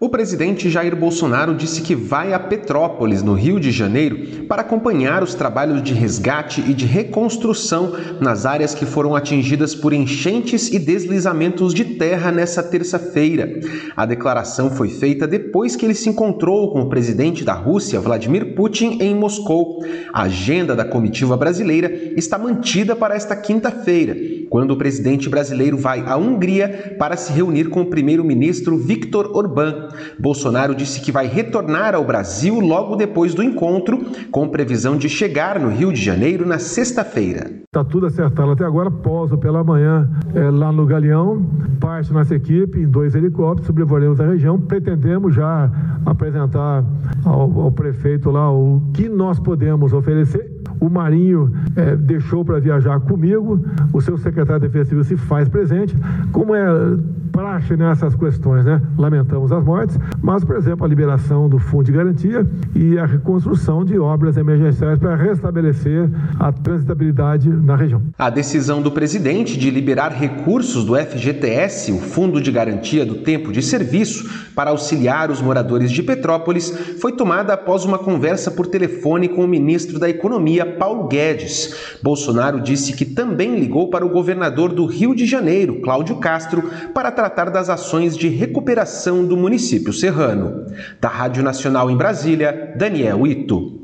O presidente Jair Bolsonaro disse que vai a Petrópolis, no Rio de Janeiro, para acompanhar os trabalhos de resgate e de reconstrução nas áreas que foram atingidas por enchentes e deslizamentos de terra nesta terça-feira. A declaração foi feita depois que ele se encontrou com o presidente da Rússia, Vladimir Putin, em Moscou. A agenda da comitiva brasileira está mantida para esta quinta-feira, quando o presidente brasileiro vai à Hungria para se reunir com o primeiro-ministro Viktor Orbán. Bolsonaro disse que vai retornar ao Brasil logo depois do encontro, com previsão de chegar no Rio de Janeiro na sexta-feira. Está tudo acertado até agora, pouso pela manhã lá no Galeão, parte nossa equipe em 2 helicópteros, sobrevoaremos a região, pretendemos já apresentar ao prefeito lá o que nós podemos oferecer. O Marinho deixou para viajar comigo, o seu secretário de Defesa Civil se faz presente, como é praxe nessas questões, né? Lamentamos as mortes, mas, por exemplo, a liberação do Fundo de Garantia e a reconstrução de obras emergenciais para restabelecer a transitabilidade na região. A decisão do presidente de liberar recursos do FGTS, o Fundo de Garantia do Tempo de Serviço, para auxiliar os moradores de Petrópolis, foi tomada após uma conversa por telefone com o ministro da Economia, Paulo Guedes. Bolsonaro disse que também ligou para o governador do Rio de Janeiro, Cláudio Castro, para tratar das ações de recuperação do município serrano. Da Rádio Nacional em Brasília, Daniel Ito.